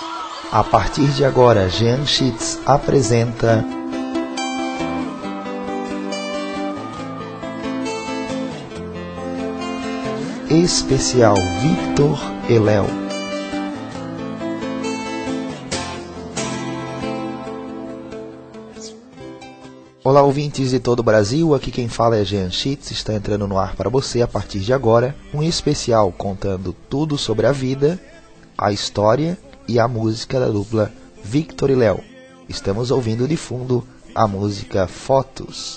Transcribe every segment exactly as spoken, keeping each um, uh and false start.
A partir de agora, Jean Schitz apresenta Especial Victor e Léo. Olá, ouvintes de todo o Brasil, aqui quem fala é Jean Schitz, está entrando no ar para você a partir de agora um especial contando tudo sobre a vida, a história e a música da dupla Victor e Léo. Estamos ouvindo de fundo a música Fotos.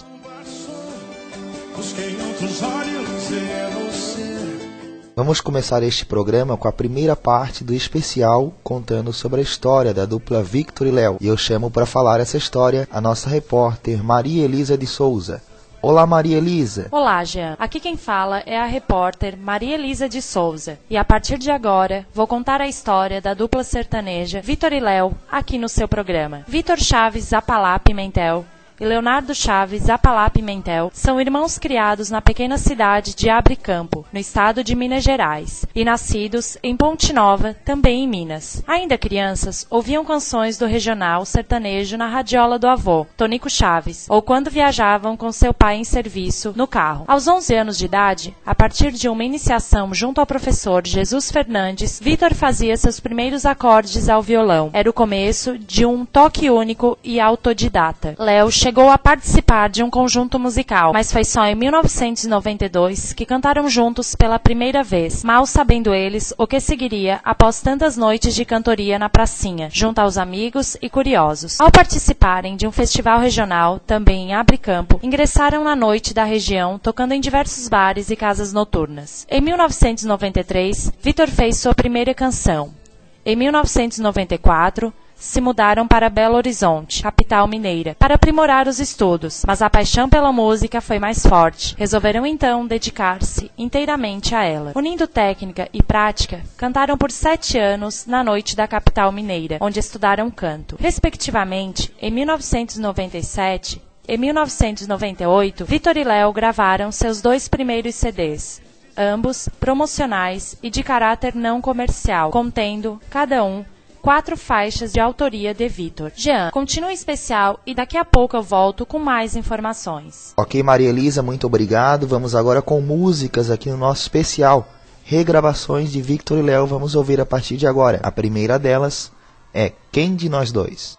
Vamos começar este programa com a primeira parte do especial contando sobre a história da dupla Victor e Léo. E eu chamo para falar essa história a nossa repórter Maria Elisa de Souza. Olá, Maria Elisa. Olá, Jean. Aqui quem fala é a repórter Maria Elisa de Souza. E a partir de agora, vou contar a história da dupla sertaneja Victor e Léo aqui no seu programa. Vitor Chaves Zapalá Pimentel e Leonardo Chaves Zapalá Pimentel são irmãos criados na pequena cidade de Abricampo, no estado de Minas Gerais, e nascidos em Ponte Nova, também em Minas. Ainda crianças, ouviam canções do regional sertanejo na radiola do avô, Tonico Chaves, ou quando viajavam com seu pai em serviço no carro. Aos onze anos de idade, a partir de uma iniciação junto ao professor Jesus Fernandes, Vitor fazia seus primeiros acordes ao violão. Era o começo de um toque único e autodidata. Léo chegou a participar de um conjunto musical, mas foi só em mil novecentos e noventa e dois que cantaram juntos pela primeira vez, mal sabendo eles o que seguiria após tantas noites de cantoria na pracinha, junto aos amigos e curiosos. Ao participarem de um festival regional, também em Abricampo, ingressaram na noite da região, tocando em diversos bares e casas noturnas. Em mil novecentos e noventa e três, Vitor fez sua primeira canção. Em mil novecentos e noventa e quatro, se mudaram para Belo Horizonte, capital mineira, para aprimorar os estudos, mas a paixão pela música foi mais forte. Resolveram então dedicar-se inteiramente a ela. Unindo técnica e prática, cantaram por sete anos na noite da capital mineira, onde estudaram canto. Respectivamente, em mil novecentos e noventa e sete e mil novecentos e noventa e oito, Vitor e Léo gravaram seus dois primeiros C Ds, ambos promocionais e de caráter não comercial, contendo, cada um, quatro faixas de autoria de Vitor. Jean, continua especial e daqui a pouco eu volto com mais informações. Ok, Maria Elisa, muito obrigado. Vamos agora com músicas aqui no nosso especial. Regravações de Victor e Léo, vamos ouvir a partir de agora. A primeira delas é Quem de Nós Dois?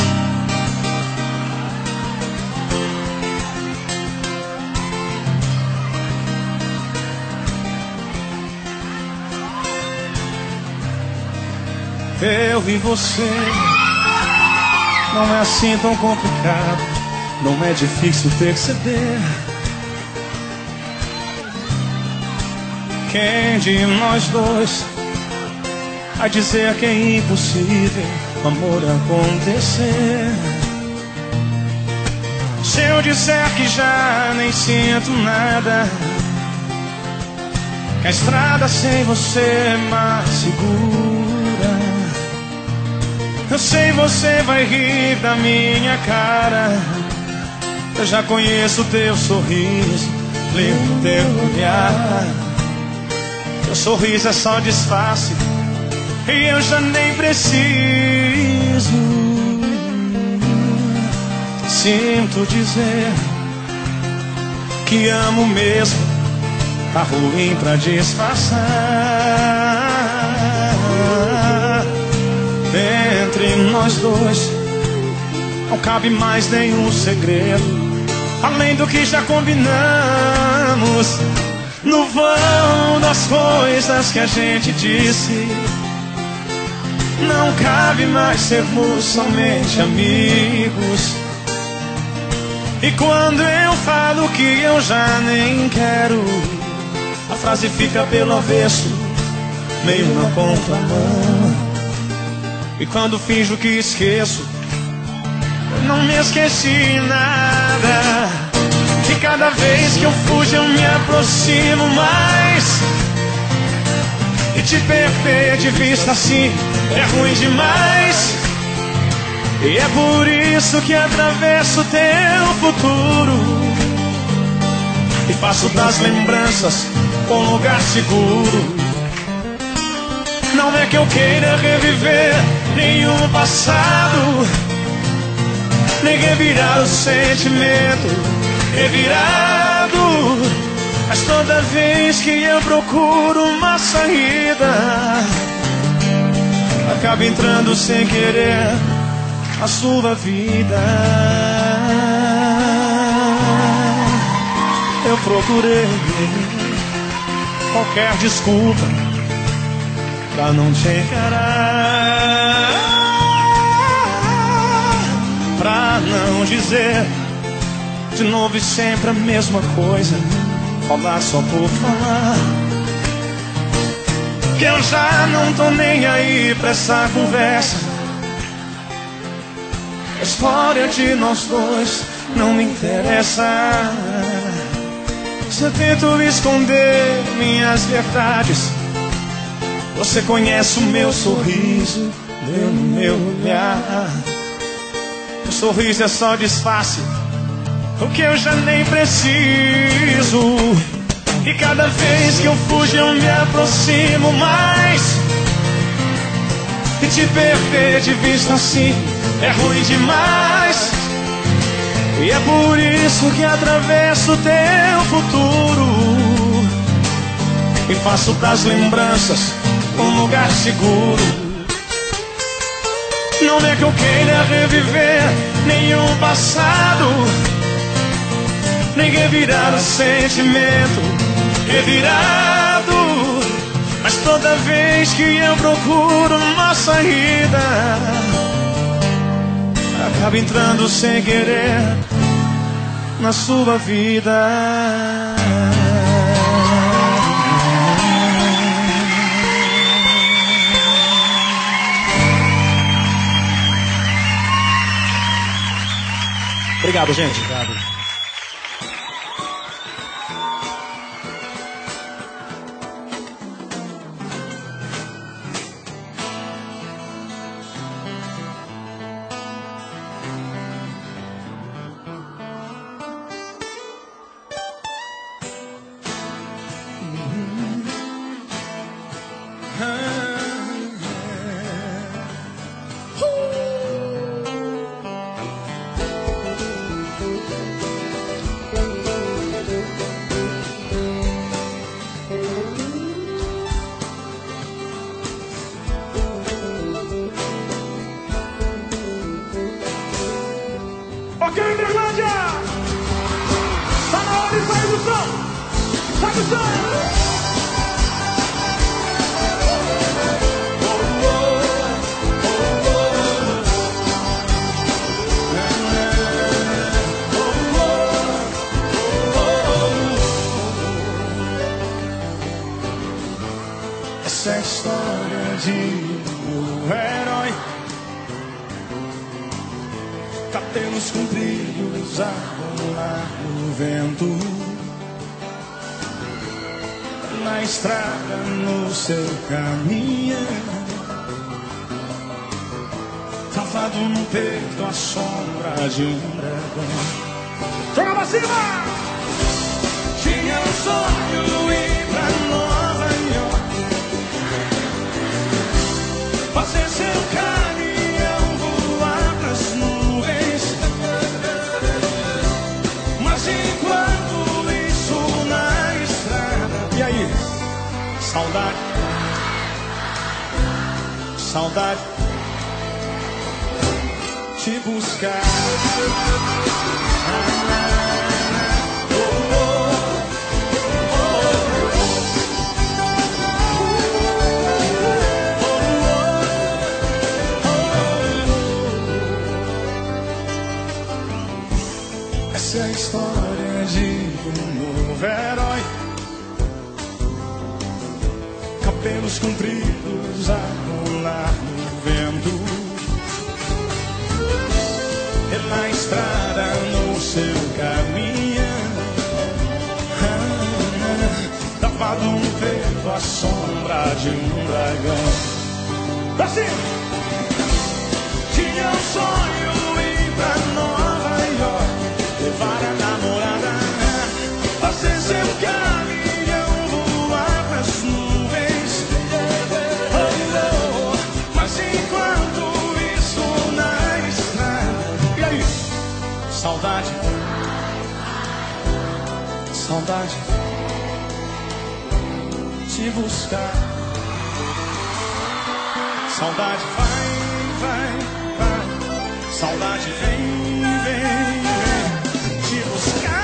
Eu e você não é assim tão complicado, não é difícil perceber. Quem de nós dois vai dizer que é impossível o amor acontecer? Se eu disser que já nem sinto nada, que a estrada sem você é mais segura, eu sei você vai rir da minha cara. Eu já conheço teu sorriso, lembro teu olhar. Teu sorriso é só disfarce e eu já nem preciso. Sinto dizer que amo mesmo, tá ruim pra disfarçar. Entre nós dois não cabe mais nenhum segredo, além do que já combinamos. No vão das coisas que a gente disse, não cabe mais sermos somente amigos. E quando eu falo que eu já nem quero, a frase fica pelo avesso, meio na contramão. E quando finjo que esqueço, eu não me esqueci nada. E cada vez que eu fujo eu me aproximo mais. E te perder de vista assim é ruim demais. E é por isso que atravesso teu futuro e faço das lembranças um lugar seguro. Não é que eu queira reviver nenhum passado, nem revirar o sentimento revirado. Mas toda vez que eu procuro uma saída, acaba entrando sem querer a sua vida. Eu procurei qualquer desculpa pra não te encarar, pra não dizer de novo e sempre a mesma coisa, falar só por falar. Que eu já não tô nem aí pra essa conversa. A história de nós dois não me interessa. Se eu tento esconder minhas verdades, você conhece o meu sorriso, lê no meu olhar. O sorriso é só disfarce, o que eu já nem preciso. E cada vez que eu fujo eu me aproximo mais. E te perder de vista assim é ruim demais. E é por isso que atravesso o teu futuro e faço das lembranças um lugar seguro. Não é que eu queira reviver nenhum passado, nem revirar o sentimento revirado. Mas toda vez que eu procuro uma saída, acaba entrando sem querer na sua vida. Obrigado, gente. Obrigado. Ok, Interlândia! Tá na hora de sair do som! Sai do som! Essa é a história de um herói, cabelos compridos a rolar no vento, na estrada no seu caminho, travado no peito a sombra de um dragão. Joga pra cima! Tinha um sonho ir pra Nova York, fazer seu caminhão voar pras nuvens. Mas enquanto isso na estrada, e aí? Saudade, saudade te buscar. Essa é a história de um novo herói, cabelos compridos a rolar no vento, e na estrada no seu caminho, tapado no peito a sombra de um dragão. Assim! Tinha um sonho ir pra Nova York, levar a namorada, fazer seu caminhão voar pras nuvens. Oh, oh, mas enquanto Saudade, saudade te buscar. Saudade vai, vai, vai. Saudade vem, vem, vem te buscar.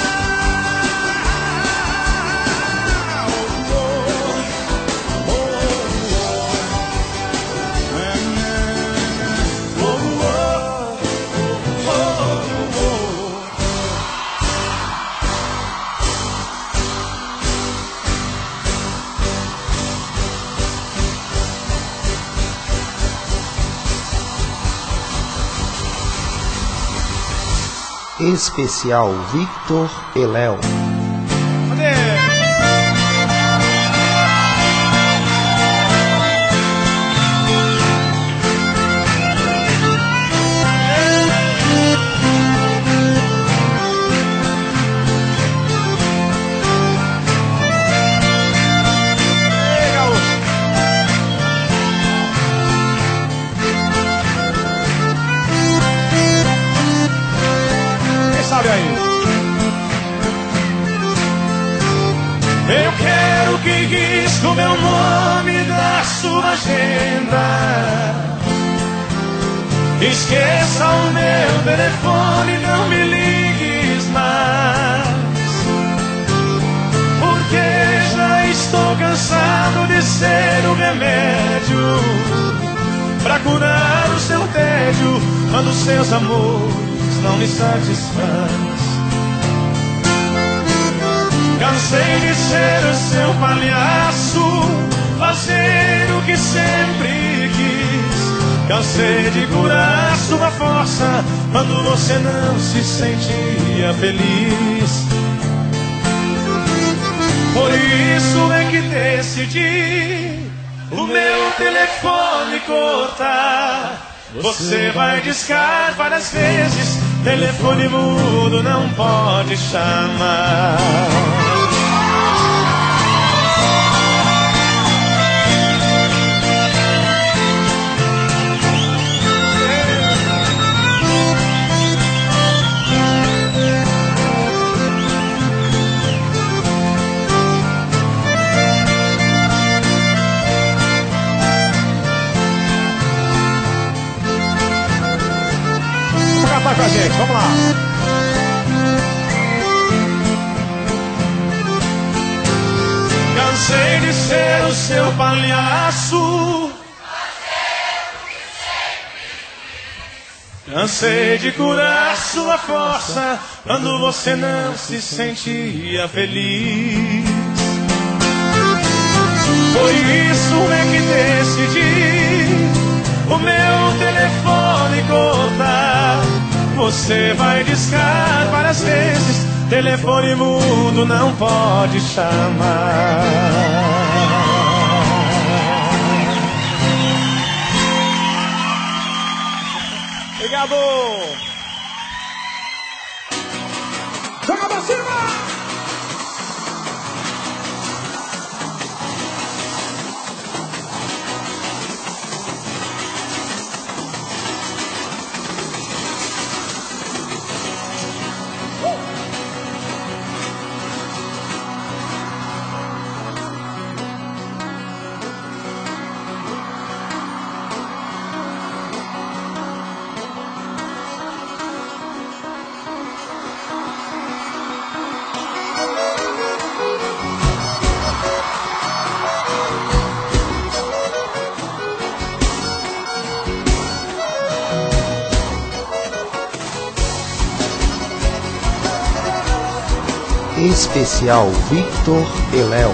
Especial Victor e Léo. Eu quero que risque o meu nome da sua agenda. Esqueça o meu telefone, não me ligues mais, porque já estou cansado de ser o remédio pra curar o seu tédio quando seus amores não me satisfaz. Cansei de ser o seu palhaço, fazer o que sempre quis. Cansei de curar sua força quando você não se sentia feliz. Por isso é que decidi o meu telefone cortar. Você vai discar várias vezes, telefone mudo não pode chamar. Vai com a gente, vamos lá. Cansei de ser o seu palhaço, cansei de curar sua força quando você não se sentia feliz. Por isso é que decidi o meu telefone cortar. Você vai discar várias vezes, telefone mudo não pode chamar. Obrigado! Joga pra cima! Especial Victor e Léo.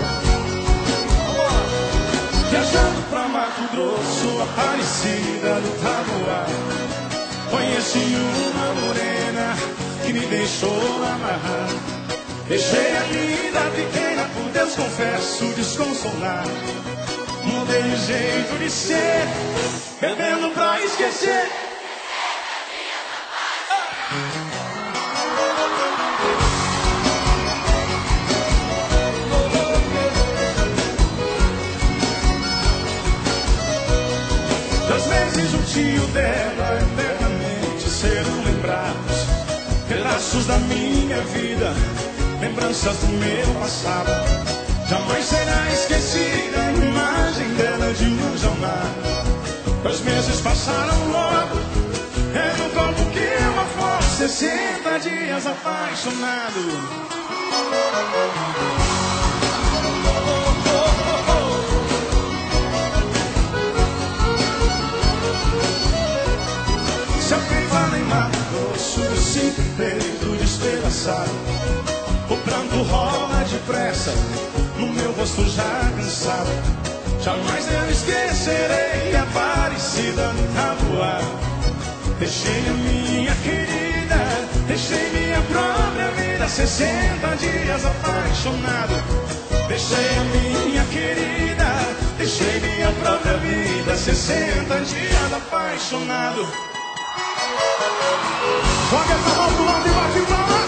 Viajando pra Mato Grosso, Aparecida do Taboá, conheci uma morena que me deixou amarrar. Deixei a vida pequena, por Deus confesso, desconsolar. Mudei o jeito de ser, bebendo pra esquecer. Dois meses o tio dela eternamente serão lembrados. pedaços da minha vida, lembranças do meu passado. Jamais será esquecida a imagem dela de luz ao mar. Os meses passaram logo, é no corpo que eu a foto. Sessenta dias apaixonado. Se alguém vai lembrar do rosto do simples peito despedaçado, o pranto rola depressa no meu rosto já cansado. Jamais eu esquecerei a parecida no tabuado. Deixei a minha querida, deixei minha própria vida. Sessenta dias apaixonado. Deixei a minha querida, deixei minha própria vida. Sessenta dias apaixonado. Joga essa mão do lado e bate palmas.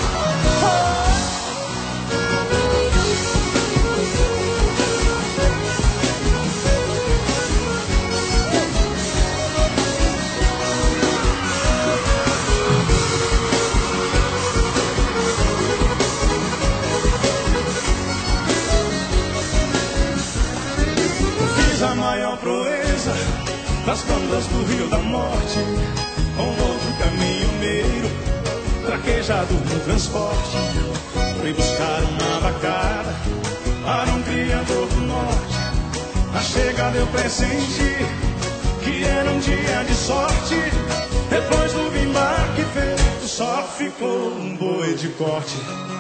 Fiz a maior proeza das bandas do Rio da Morte, com outro caminhoneiro traquejado no transporte. Fui buscar uma vacada para um criador do norte. Na chegada eu pressenti que era um dia de sorte. Depois do embarque feito, só ficou um boi de corte.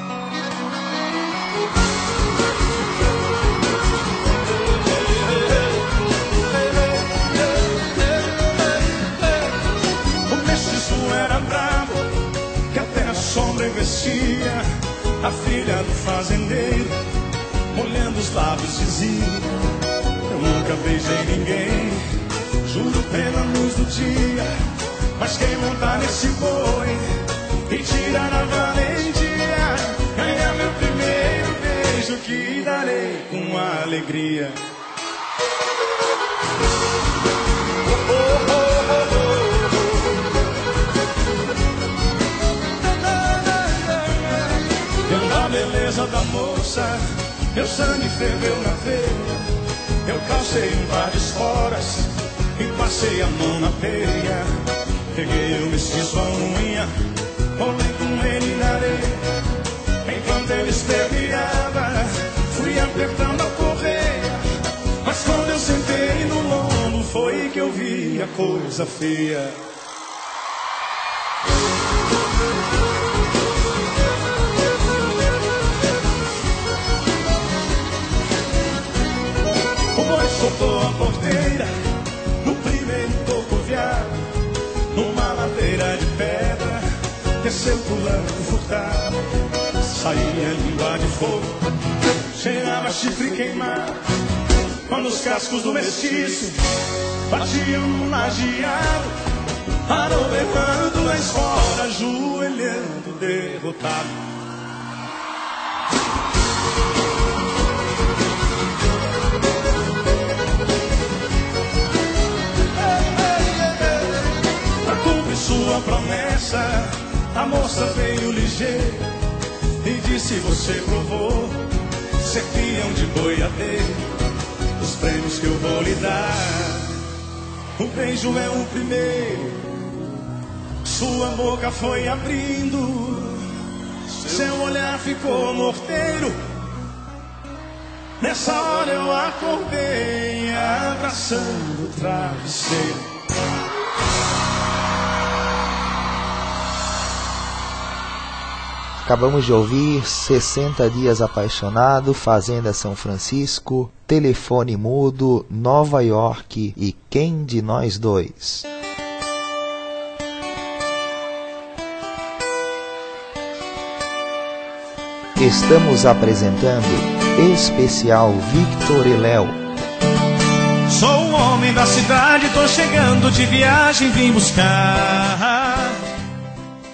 Era bravo, que até a sombra investia. A filha do fazendeiro, olhando os lábios, dizia: eu nunca beijei ninguém, juro pela luz do dia. Mas quem montar nesse boi e tirar a valentia, ganhar meu primeiro beijo, que darei com alegria. A beleza da moça, meu sangue ferveu na veia. Eu calcei um par de esporas e passei a mão na peia. Peguei o mestiço a unha, rolei com ele na areia. Enquanto ele esperneava, fui apertando a correia. Mas quando eu sentei no lombo, foi que eu vi a coisa feia. Soltou a porteira no primeiro tocoviado, numa ladeira de pedra, desceu pulando furtado. Saía língua de fogo, cheirava chifre queimado, quando os cascos do mestiço batiam no lajeado. Parou berrando a esfora, ajoelhando derrotado. Sua promessa, a moça veio ligeira e disse: você provou ser peão de boiadeiro, os prêmios que eu vou lhe dar. O beijo é o primeiro, sua boca foi abrindo, seu olhar ficou morteiro. Nessa hora eu acordei abraçando o travesseiro. Acabamos de ouvir sessenta dias apaixonado, Fazenda São Francisco, Telefone Mudo, Nova York e Quem de Nós Dois. Estamos apresentando Especial Victor e Léo. Sou o homem da cidade, tô chegando de viagem, vim buscar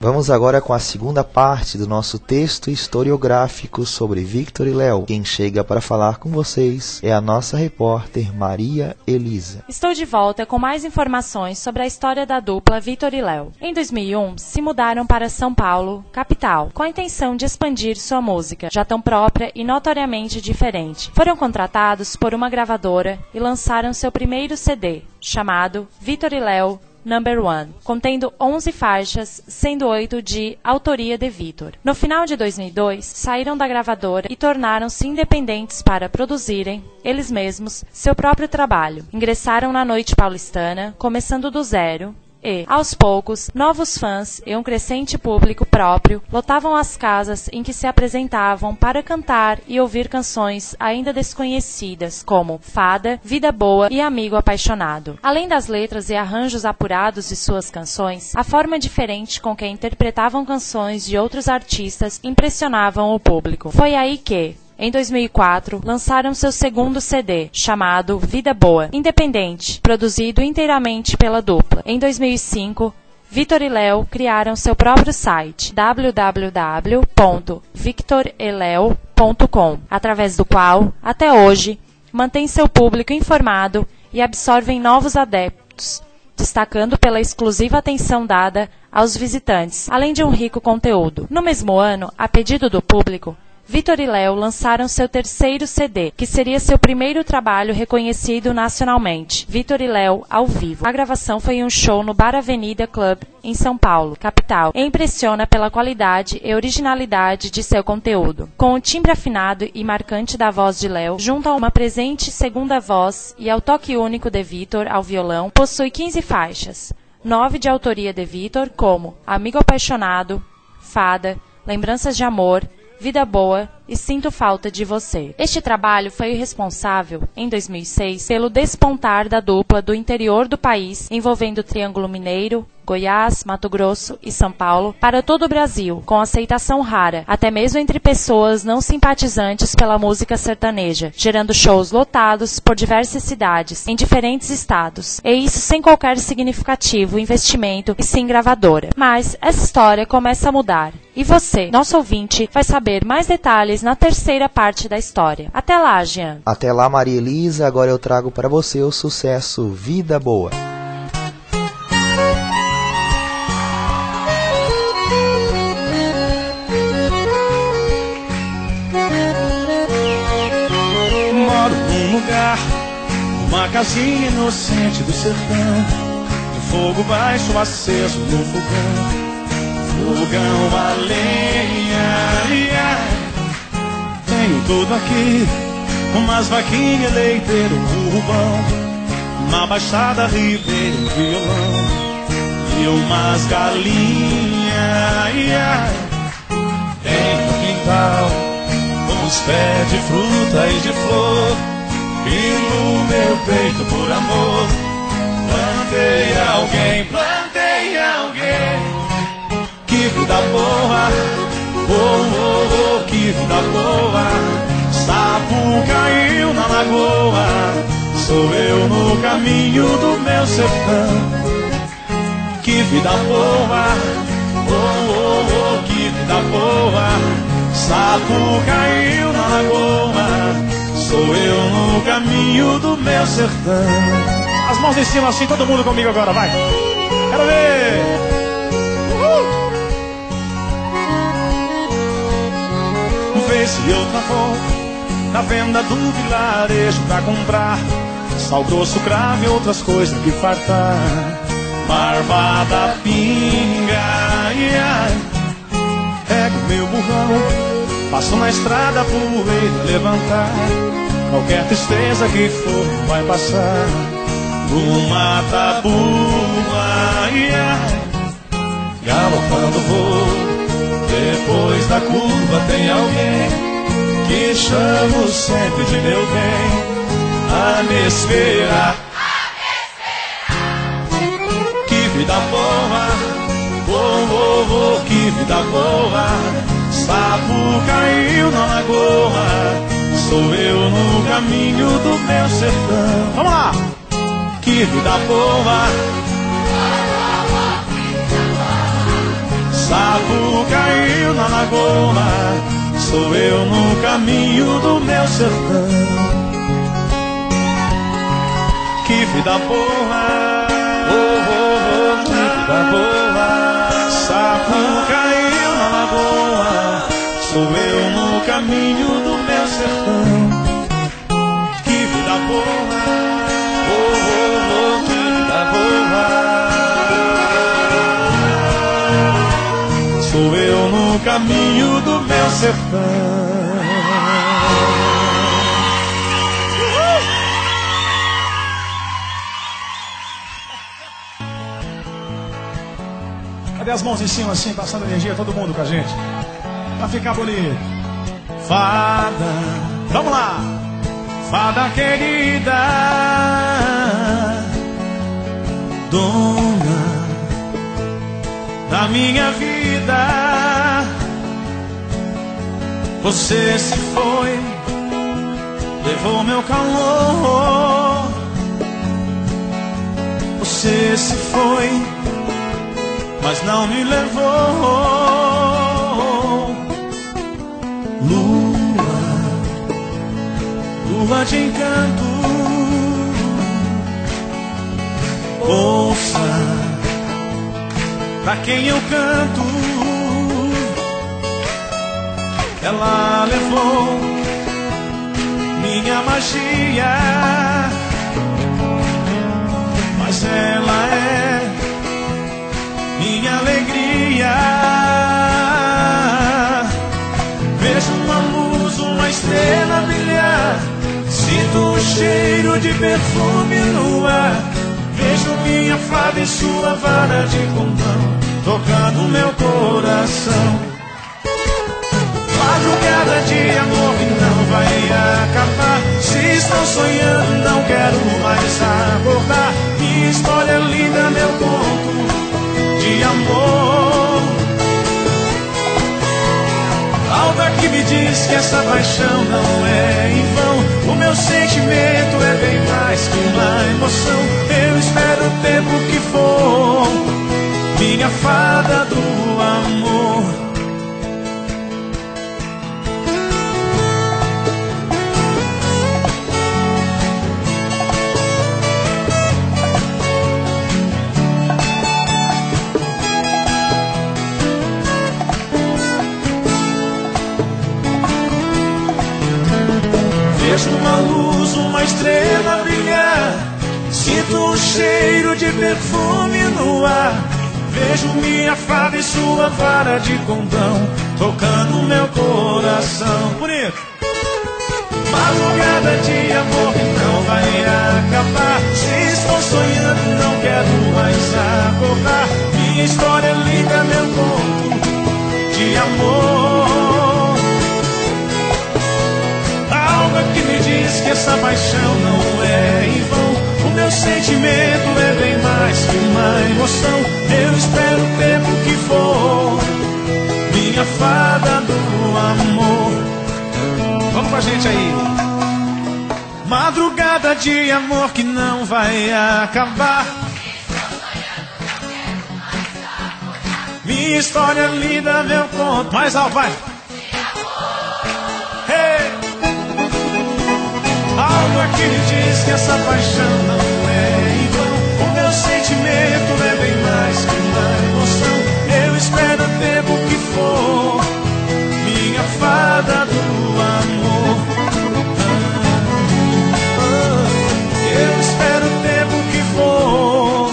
Vamos agora com a segunda parte do nosso texto historiográfico sobre Victor e Léo. Quem chega para falar com vocês é a nossa repórter Maria Elisa. Estou de volta com mais informações sobre a história da dupla Victor e Léo. Em dois mil e um, se mudaram para São Paulo, capital, com a intenção de expandir sua música, já tão própria e notoriamente diferente. Foram contratados por uma gravadora e lançaram seu primeiro C D, chamado Victor e Léo Number One, contendo onze faixas, sendo oito de autoria de Victor. No final de dois mil e dois, saíram da gravadora e tornaram-se independentes para produzirem, eles mesmos, seu próprio trabalho. Ingressaram na noite paulistana, começando do zero, e, aos poucos, novos fãs e um crescente público próprio lotavam as casas em que se apresentavam para cantar e ouvir canções ainda desconhecidas, como Fada, Vida Boa e Amigo Apaixonado. Além das letras e arranjos apurados de suas canções, a forma diferente com que interpretavam canções de outros artistas impressionavam o público. Foi aí que, em dois mil e quatro, lançaram seu segundo C D, chamado Vida Boa, independente, produzido inteiramente pela dupla. Em dois mil e cinco, Victor e Léo criaram seu próprio site, w w w ponto victor e leo ponto com, através do qual, até hoje, mantém seu público informado e absorvem novos adeptos, destacando pela exclusiva atenção dada aos visitantes, além de um rico conteúdo. No mesmo ano, a pedido do público, Victor e Léo lançaram seu terceiro C D, que seria seu primeiro trabalho reconhecido nacionalmente, Victor e Léo ao vivo. A gravação foi em um show no Bar Avenida Club, em São Paulo, capital, e impressiona pela qualidade e originalidade de seu conteúdo. Com o timbre afinado e marcante da voz de Léo, junto a uma presente segunda voz e ao toque único de Victor ao violão, possui quinze faixas, nove de autoria de Victor, como Amigo Apaixonado, Fada, Lembranças de Amor, Vida Boa e Sinto Falta de Você. Este trabalho foi o responsável, em dois mil e seis, pelo despontar da dupla do interior do país, envolvendo o Triângulo Mineiro, Goiás, Mato Grosso e São Paulo, para todo o Brasil, com aceitação rara, até mesmo entre pessoas não simpatizantes pela música sertaneja, gerando shows lotados por diversas cidades, em diferentes estados, e isso sem qualquer significativo investimento e sem gravadora. Mas essa história começa a mudar, e você, nosso ouvinte, vai saber mais detalhes na terceira parte da história. Até lá, Jean. Até lá, Maria Elisa. Agora eu trago para você o sucesso Vida Boa. Moro num lugar, uma casinha inocente do sertão, de fogo baixo aceso no fogão, fogão a lenha, ia. Tenho tudo aqui, umas vaquinhas, leiteiro, um rubão, uma baixada, ribeiro, um violão e umas galinhas, ia. Tenho um quintal, uns pés de fruta e de flor, e no meu peito por amor plantei alguém, plantei alguém. Que vida boa, oh, oh, oh, que vida boa. Sapo caiu na lagoa, sou eu no caminho do meu sertão. Que vida boa, oh, oh, oh, que vida boa. Sapo caiu na lagoa, sou eu no caminho do meu sertão. As mãos em cima assim, todo mundo comigo agora, vai. Quero ver. Vez se eu travou na venda do vilarejo pra comprar sal grosso, cravo e outras coisas que fartar. Marvada, pinga, ai, ai. Pego meu burrão, passo na estrada, poeira levantar. Qualquer tristeza que for vai passar. Numa tabuba, ai, ai. Galopando vou, depois da curva tem alguém que chamo sempre de meu bem, a me esperar. Que vida boa, oh, oh, oh, que vida boa. Sapo caiu na lagoa, sou eu no caminho do meu sertão. Vamos lá! Que vida boa. na lagoa, sou eu no caminho do meu sertão. Que vida boa, oh, oh, oh, que vida boa. Sapo caiu na lagoa, sou eu no caminho do meu sertão. Que vida boa, oh, oh, oh, que vida boa. Sou eu no caminho do meu sertão. Cadê as mãos em cima assim, passando energia, todo mundo com a gente? Pra ficar bonito. Fada, vamos lá. Fada querida, dona da minha vida, você se foi, levou meu calor. Você se foi, mas não me levou. Lua, lua de encanto, ouça pra quem eu canto. Ela levou minha magia, mas ela é minha alegria. Vejo uma luz, uma estrela brilhar, sinto o cheiro de perfume no ar. Vejo minha fada em sua vara de condão, tocando meu coração. Madrugada de amor que não vai acabar. Se estou sonhando, não quero mais acordar. Minha história linda, meu conto de amor. Algo aqui me diz que essa paixão não é em vão. O meu sentimento é bem mais que uma emoção. Eu espero o tempo que for, minha fada do amor. Vejo uma luz, uma estrela brilhar, sinto o cheiro de perfume no ar. Vejo minha fada em sua vara de condão, tocando meu coração. Bonito. Madrugada de amor que não vai acabar. Se estou sonhando, não quero mais acordar. Minha história é linda, meu conto de amor. Algo que me diz que essa paixão não é em vão. O meu sentimento é bem mais que uma emoção. Eu espero o tempo que for, minha fada do amor. Vamos com a gente aí. Madrugada de amor que não vai acabar. Minha história linda, meu conto. Mais alto, vai. Hey! Algo aqui me diz que essa paixão não é em vão. O meu sentimento é bem mais que uma emoção. Eu espero o tempo que for, minha fada do amor. Eu espero o tempo que for.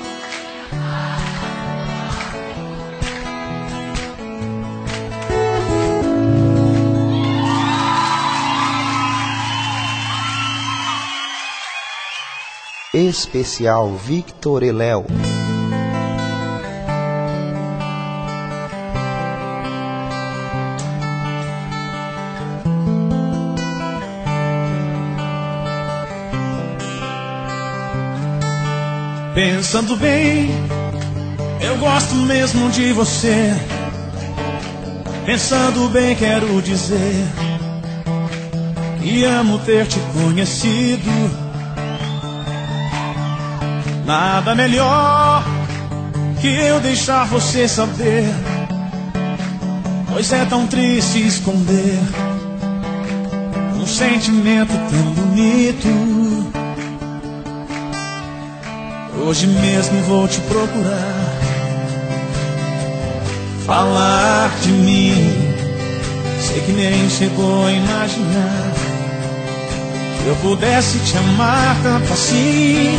Especial Victor e Léo. Pensando bem, eu gosto mesmo de você. Pensando bem, quero dizer que amo ter te conhecido. Nada melhor que eu deixar você saber Pois é tão triste esconder um sentimento tão bonito. Hoje mesmo vou te procurar, falar de mim. Sei que nem chegou a imaginar que eu pudesse te amar tanto assim.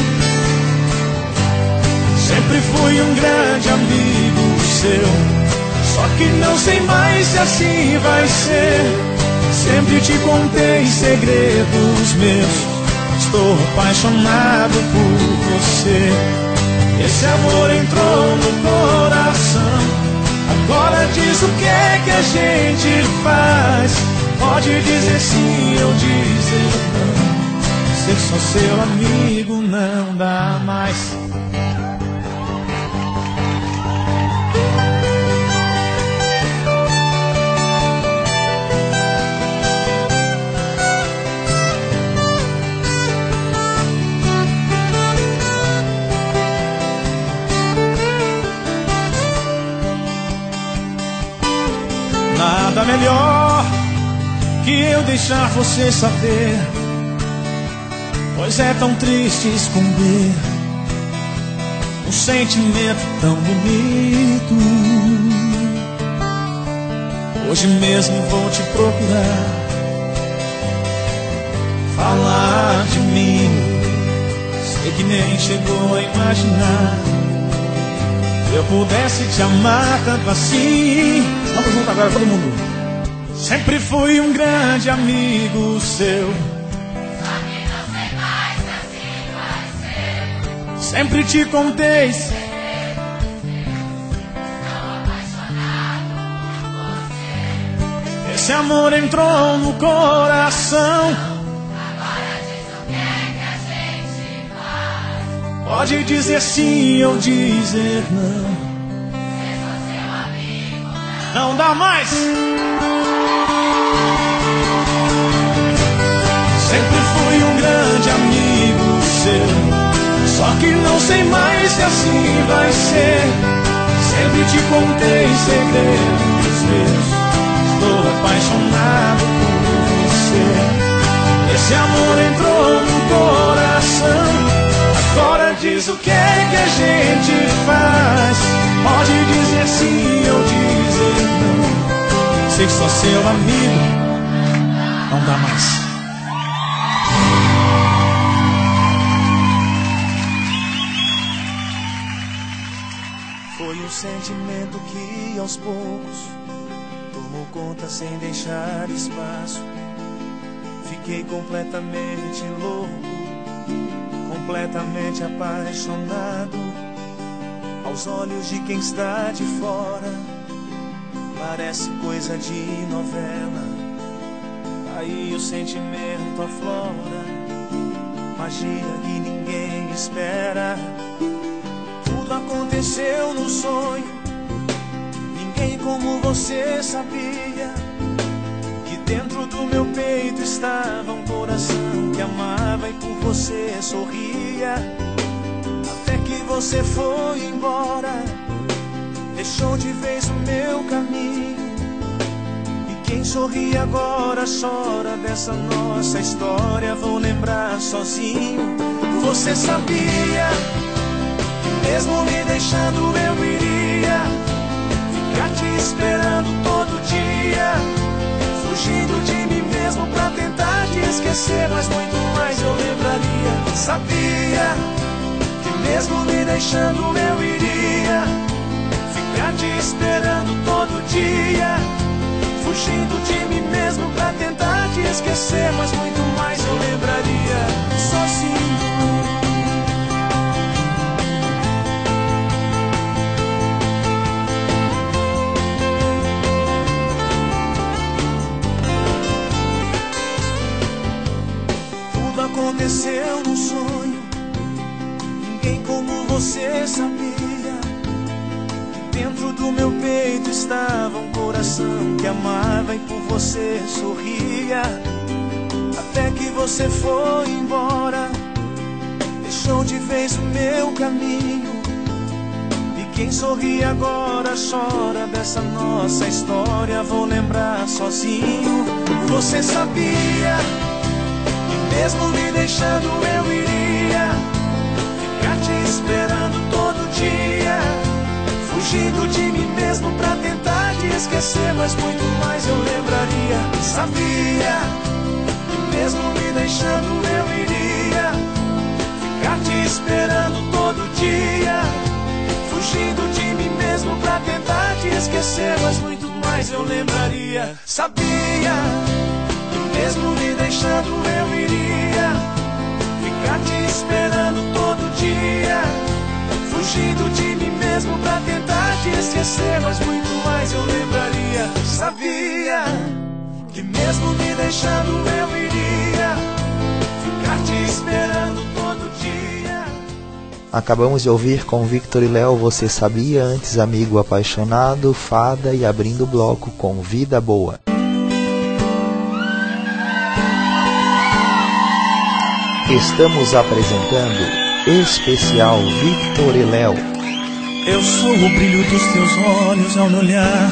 Sempre fui um grande amigo seu, só que não sei mais se assim vai ser. Sempre te contei segredos meus, estou apaixonado por você. Esse amor entrou no coração. Agora diz o que é que a gente faz. Pode dizer sim ou dizer não. Ser só seu amigo não dá mais. Nada melhor que eu deixar você saber, pois é tão triste esconder um sentimento tão bonito. Hoje mesmo vou te procurar, falar de mim. Sei que nem chegou a imaginar que eu pudesse te amar tanto assim. Vamos junto agora, todo mundo. Sempre fui um grande amigo seu, só que não sei mais se assim vai ser. Sempre te contei segredos meus, estou apaixonado por você. Esse amor entrou no coração. Agora diz o que é que a gente faz. Pode dizer sim ou dizer não. Não dá mais. Sempre fui um grande amigo seu, só que não sei mais se assim vai ser. Sempre te contei segredos meus, estou apaixonado por você. Esse amor entrou no coração. Agora diz o que é que a gente faz. Pode dizer sim ou dizer não. Ser só seu amigo não dá mais. Foi um sentimento que aos poucos tomou conta sem deixar espaço. Fiquei completamente louco, completamente apaixonado. Aos olhos de quem está de fora, parece coisa de novela. Aí o sentimento aflora, magia que ninguém espera. Tudo aconteceu no sonho, ninguém como você sabia que dentro do meu peito estava um coração que amava e por você sorria. Até que você foi embora, deixou de vez o meu caminho. E quem sorri agora chora dessa nossa história. Vou lembrar sozinho. Você sabia que mesmo me deixando eu iria ficar te esperando todo dia, fugindo de mim mesmo pra tentar te esquecer, mas muito mais eu lembraria. Sabia que mesmo me deixando eu iria ficar te esperando todo dia, fugindo de mim mesmo pra tentar te esquecer, mas muito mais eu lembraria. Sozinho. Tudo aconteceu no sonho, ninguém como você sabia. Dentro do meu peito estava um coração que amava e por você sorria. Até que você foi embora, deixou de vez o meu caminho. E Quem sorri agora chora dessa nossa história. Vou lembrar sozinho. Você sabia que mesmo me deixando eu iria ficar te esperando todo dia, fugindo de mim mesmo pra tentar te esquecer, mas muito mais eu lembraria. Sabia que mesmo me deixando eu iria ficar te esperando todo dia, fugindo de mim mesmo pra tentar te esquecer, mas muito mais eu lembraria. Sabia que mesmo me deixando eu iria ficar te esperando todo dia, fugindo de mim mesmo pra tentar te esquecer, mas muito mais eu lembraria. Sabia que mesmo me deixando eu iria ficar te esperando todo dia. Acabamos de ouvir com Victor e Léo Você Sabia, antes Amigo Apaixonado, Fada, e abrindo o bloco com Vida Boa. Estamos apresentando Especial Victor e Léo. Eu sou o brilho dos teus olhos ao me olhar.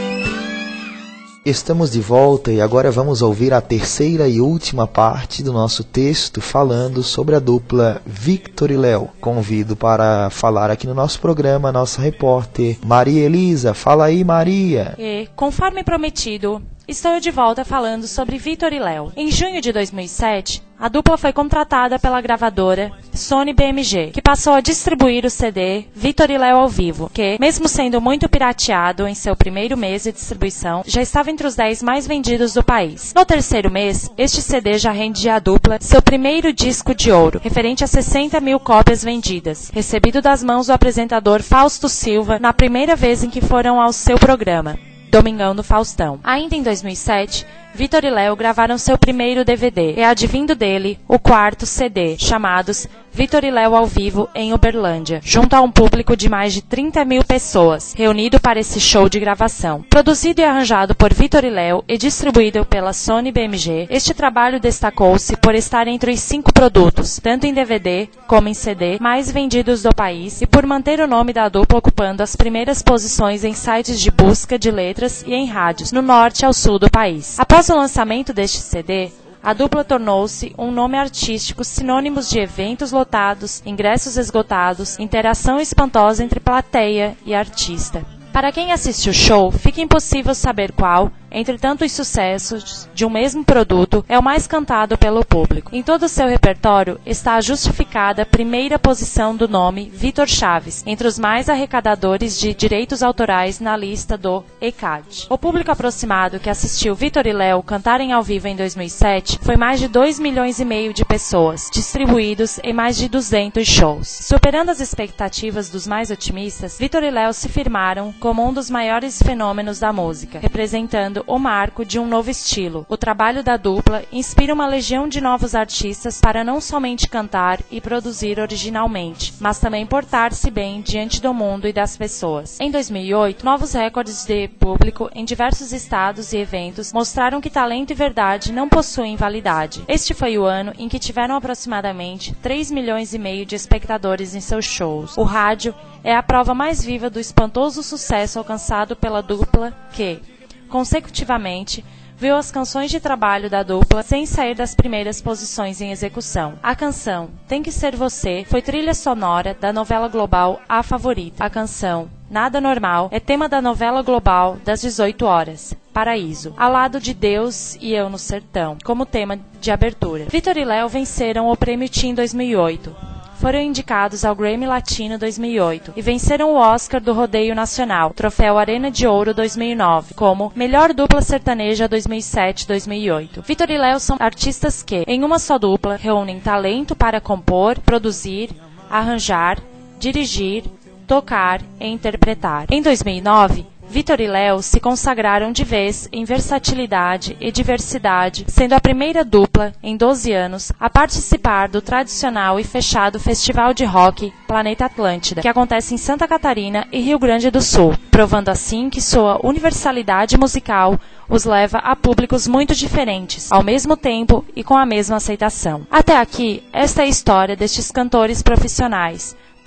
Estamos de volta e agora vamos ouvir a terceira e última parte do nosso texto falando sobre a dupla Victor e Léo. Convido para falar aqui no nosso programa a nossa repórter Maria Elisa. Fala aí, Maria. E, conforme prometido, estou de volta falando sobre Victor e Léo. Em junho de dois mil e sete, a dupla foi contratada pela gravadora Sony B M G, que passou a distribuir o C D Victor e Léo ao vivo, que, mesmo sendo muito pirateado em seu primeiro mês de distribuição, já estava entre os dez mais vendidos do país. No terceiro mês, este C D já rendia à dupla seu primeiro disco de ouro, referente a sessenta mil cópias vendidas, recebido das mãos do apresentador Fausto Silva na primeira vez em que foram ao seu programa, Domingão do Faustão. Ainda em dois mil e sete, Victor e Léo gravaram seu primeiro D V D, e advindo dele, o quarto C D, chamados Victor e Léo ao vivo em Uberlândia, junto a um público de mais de trinta mil pessoas, reunido para esse show de gravação. Produzido e arranjado por Victor e Léo e distribuído pela Sony B M G, este trabalho destacou-se por estar entre os cinco produtos, tanto em D V D como em C D, mais vendidos do país, e por manter o nome da dupla ocupando as primeiras posições em sites de busca de letras e em rádios, no norte ao sul do país. Após o lançamento deste C D, a dupla tornou-se um nome artístico sinônimos de eventos lotados, ingressos esgotados, interação espantosa entre plateia e artista. Para quem assiste o show, fica impossível saber qual, entre tantos sucessos de um mesmo produto, é o mais cantado pelo público. Em todo o seu repertório está a justificada primeira posição do nome Vitor Chaves, entre os mais arrecadadores de direitos autorais na lista do E C A D. O público aproximado que assistiu Victor e Léo cantarem ao vivo em dois mil e sete foi mais de dois milhões e meio de pessoas, distribuídos em mais de duzentos shows. Superando as expectativas dos mais otimistas, Victor e Léo se firmaram como um dos maiores fenômenos da música, representando o marco de um novo estilo. O trabalho da dupla inspira uma legião de novos artistas para não somente cantar e produzir originalmente, mas também portar-se bem diante do mundo e das pessoas. Em dois mil e oito, novos recordes de público em diversos estados e eventos mostraram que talento e verdade não possuem validade. Este foi o ano em que tiveram aproximadamente três milhões e meio de espectadores em seus shows. O rádio é a prova mais viva do espantoso sucesso alcançado pela dupla que, consecutivamente, viu as canções de trabalho da dupla sem sair das primeiras posições em execução. A canção Tem Que Ser Você foi trilha sonora da novela global A Favorita. A canção Nada Normal é tema da novela global das dezoito horas, Paraíso, ao lado de Deus e Eu no Sertão, como tema de abertura. Victor e Léo venceram o Prêmio Tim dois mil e oito. Foram indicados ao Grammy Latino dois mil e oito e venceram o Oscar do Rodeio Nacional, Troféu Arena de Ouro dois mil e nove, como Melhor Dupla Sertaneja dois mil e sete a dois mil e oito. Victor e Léo são artistas que, em uma só dupla, reúnem talento para compor, produzir, arranjar, dirigir, tocar e interpretar. Em dois mil e nove, Victor e Léo se consagraram de vez em versatilidade e diversidade, sendo a primeira dupla, em doze anos, a participar do tradicional e fechado Festival de Rock Planeta Atlântida, que acontece em Santa Catarina e Rio Grande do Sul, provando assim que sua universalidade musical os leva a públicos muito diferentes, ao mesmo tempo e com a mesma aceitação. Até aqui, esta é a história destes cantores profissionais,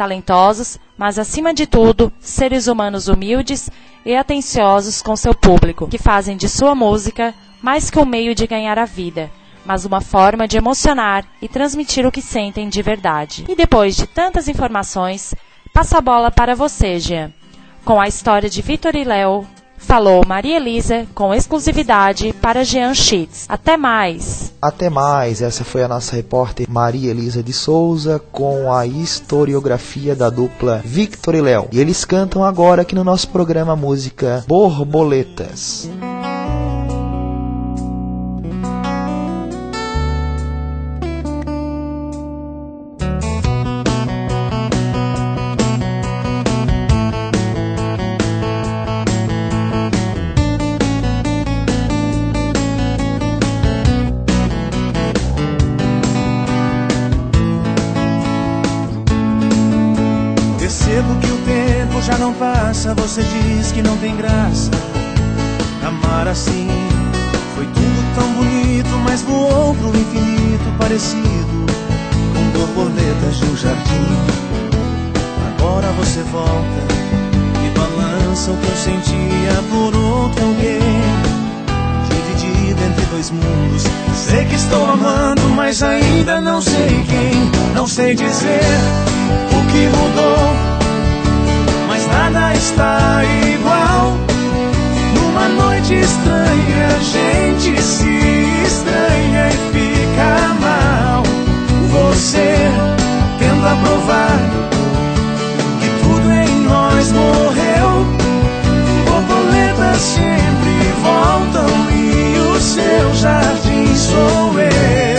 talentosos, mas acima de tudo, seres humanos humildes e atenciosos com seu público, que fazem de sua música mais que um meio de ganhar a vida, mas uma forma de emocionar e transmitir o que sentem de verdade. E depois de tantas informações, passo a bola para você, Jean. Com a história de Vitor e Léo, falou Maria Elisa com exclusividade para Jean Schitz. Até mais! Até mais! Essa foi a nossa repórter Maria Elisa de Souza com a historiografia da dupla Vitor e Léo. E eles cantam agora aqui no nosso programa a música Borboletas. Já não passa, você diz que não tem graça. Amar assim foi tudo tão bonito, mas voou pro infinito, parecido com borboletas de um jardim. Agora você volta e balança o que eu sentia por outro alguém, dividido entre dois mundos. Sei que estou amando, mas ainda não sei quem. Não sei dizer o que mudou, mas nada está igual. Numa noite estranha a gente se estranha e fica mal. Você tenta provar que tudo em nós morreu. Borboletas sempre voltam e o seu jardim sou eu.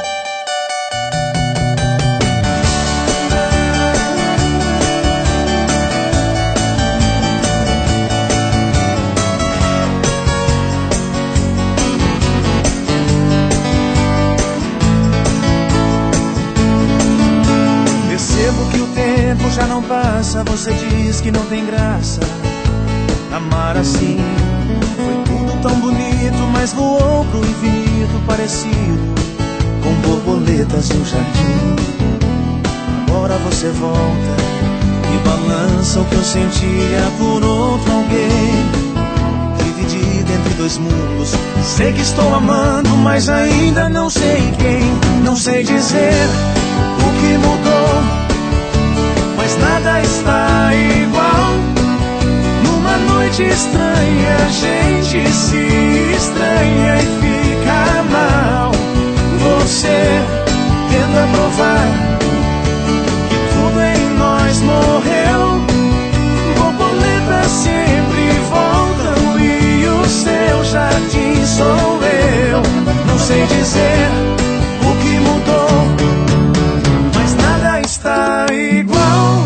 Já não passa, você diz que não tem graça. Amar assim foi tudo tão bonito, mas voou pro infinito, parecido com borboletas no jardim. Agora você volta e balança o que eu sentia por outro alguém, dividido entre dois mundos. Sei que estou amando, mas ainda não sei quem. Não sei dizer o que mudou, mas nada está igual. Numa noite estranha a gente se estranha e fica mal. Você tenta provar que tudo em nós morreu. Borboletas sempre voltam e o seu jardim sou eu. Não sei dizer o que mudou, mas nada está igual.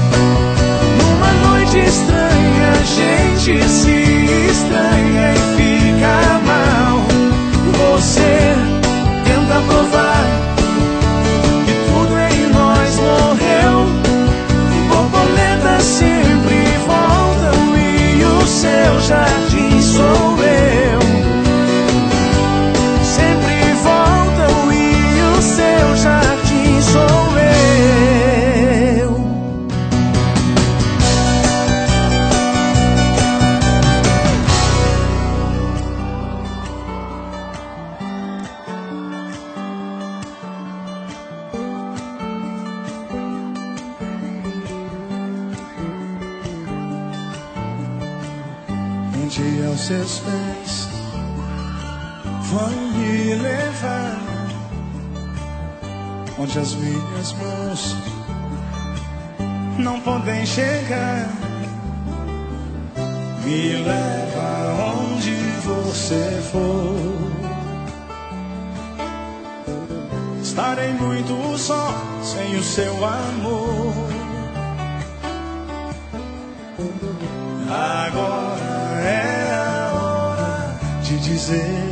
Estranha, a gente se estranha e fica mal. Você tenta provar que tudo em nós morreu. Borboletas sempre voltam e o seu jardim sou eu. Sempre voltam e o seu jardim sou eu. Aos seus pés vão me levar onde as minhas mãos não podem chegar. Me leva onde você for. Estarei muito só sem o seu amor. Agora é de dizer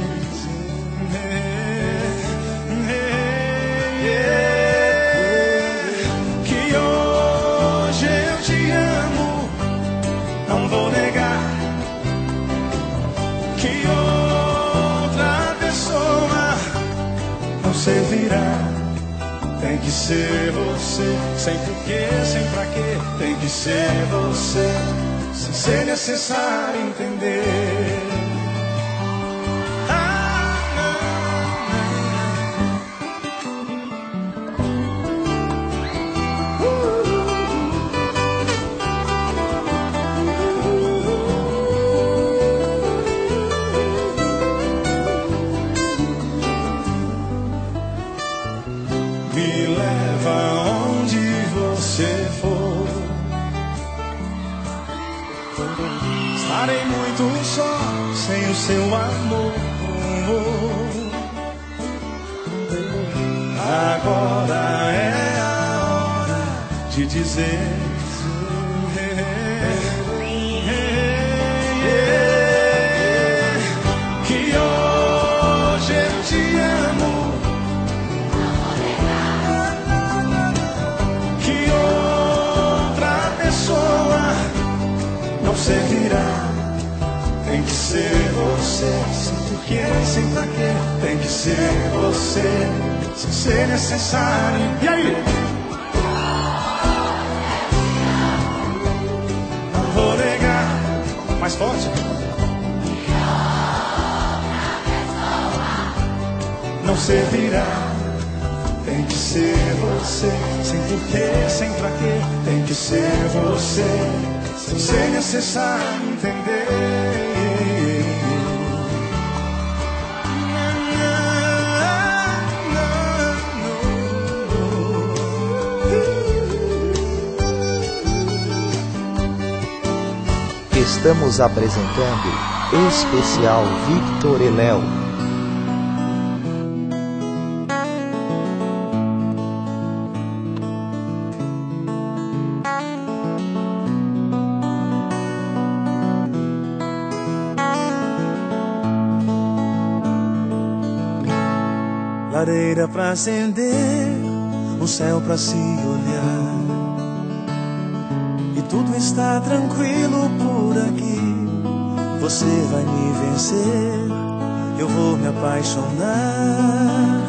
que hoje eu te amo. Não vou negar que outra pessoa não servirá. Tem que ser você, sem porquê, sem pra quê. Tem que ser você, sem ser necessário entender. Estarei muito só, sem o seu amor. Agora é a hora de dizer que hoje eu te amo, que outra pessoa não servirá. Tem que ser você, sem porquê, sem pra quê. Tem que ser você, sem ser necessário. E aí? Não vou negar. Mais forte. Não servirá. Tem que ser você, sem porquê, sem pra quê. Tem que ser você, sem ser necessário entender. Estamos apresentando Especial Victor e Léo. Lareira pra acender, um céu pra se olhar, e tudo está tranquilo por aqui. Você vai me vencer, eu vou me apaixonar.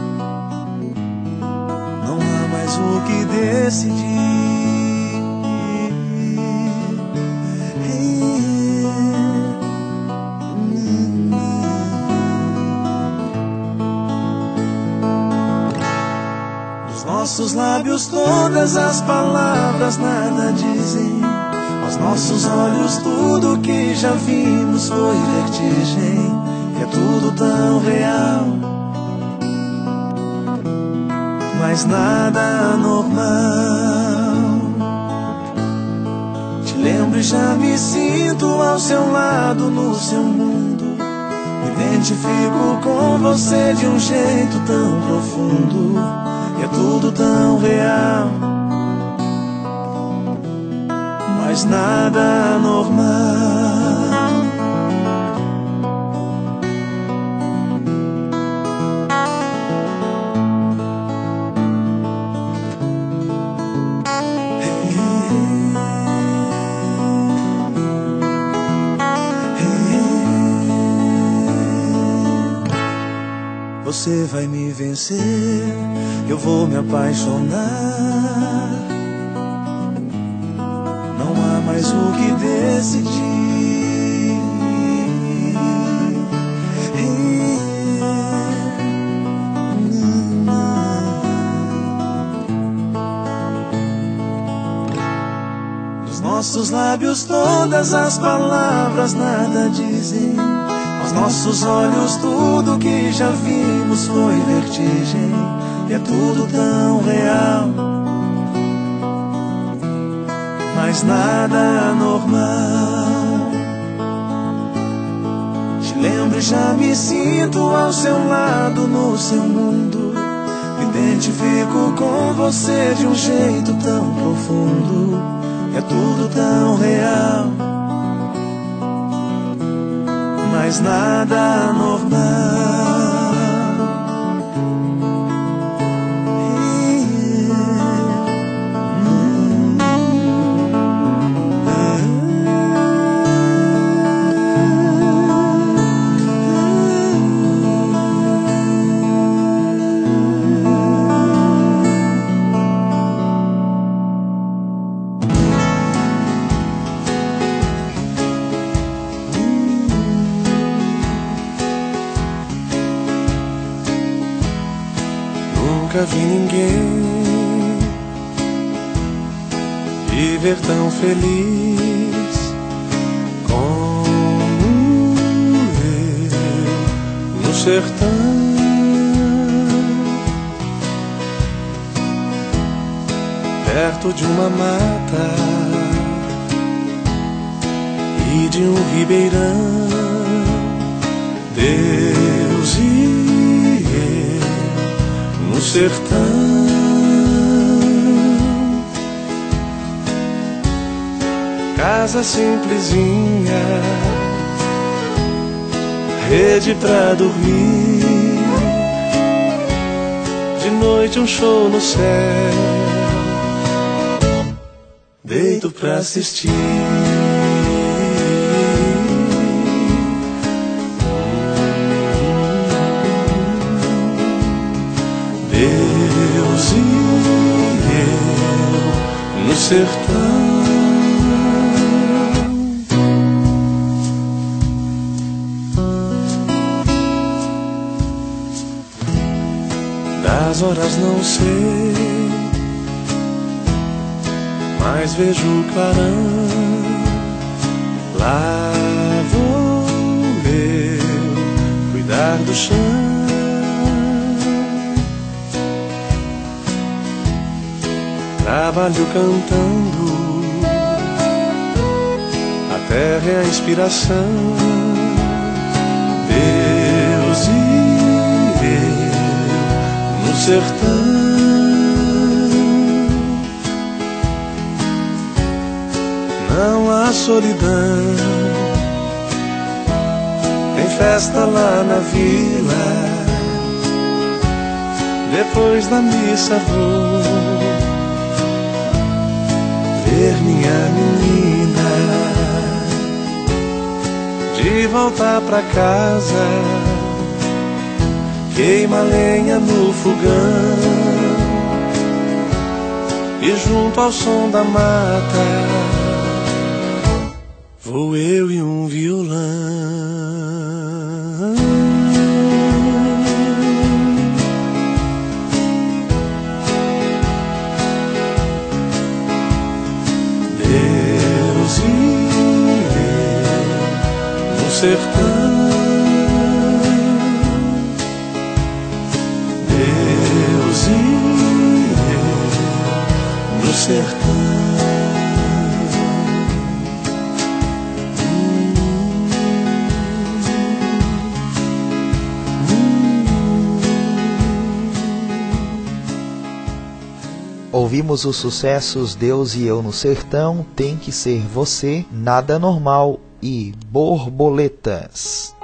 Não há mais o que decidir. Nossos lábios todas as palavras nada dizem. Aos nossos olhos tudo que já vimos foi vertigem. E é tudo tão real, mas nada normal. Te lembro e já me sinto ao seu lado, no seu mundo. Me identifico com você de um jeito tão profundo. É tudo tão real, mas nada normal. Você vai me vencer, eu vou me apaixonar. Não há mais o que decidir. Nos nossos lábios todas as palavras nada dizem. Aos nossos olhos tudo que já vimos foi vertigem. E é tudo tão real, mas nada normal. Te lembro e já me sinto ao seu lado, no seu mundo. Me identifico com você de um jeito tão profundo. É tudo tão real, mas nada normal. Nunca vi ninguém viver tão feliz como eu no sertão. Perto de uma mata e de um ribeirão, Deus e eu no sertão. Casa simplesinha, rede pra dormir, de noite um show no céu, deito pra assistir. Deus e eu no sertão. Das horas não sei, mas vejo o clarão. Lá vou eu cuidar do chão. Trabalho cantando, a terra é a inspiração. Deus e eu no sertão. Não há solidão, tem festa lá na vila. Depois da missa vou ver minha menina. De volta pra casa, queima lenha no fogão, e junto ao som da mata vou eu e um violão. Deus e eu no sertão. Deus e eu no sertão. Ouvimos os sucessos Deus e Eu no Sertão, Tem Que Ser Você, Nada Normal e Borboletas.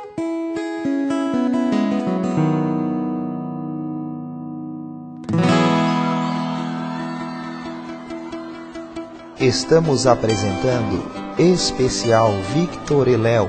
Estamos apresentando Especial Victor e Léo.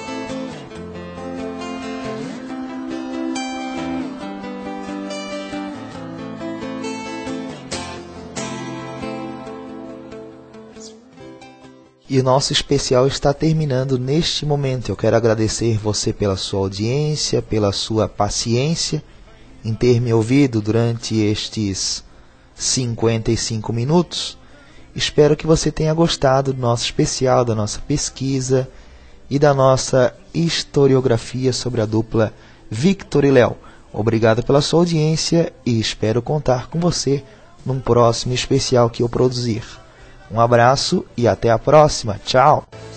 E nosso especial está terminando neste momento. Eu quero agradecer você pela sua audiência, pela sua paciência em ter me ouvido durante estes cinquenta e cinco minutos. Espero que você tenha gostado do nosso especial, da nossa pesquisa e da nossa historiografia sobre a dupla Victor e Léo. Obrigado pela sua audiência e espero contar com você num próximo especial que eu produzir. Um abraço e até a próxima. Tchau!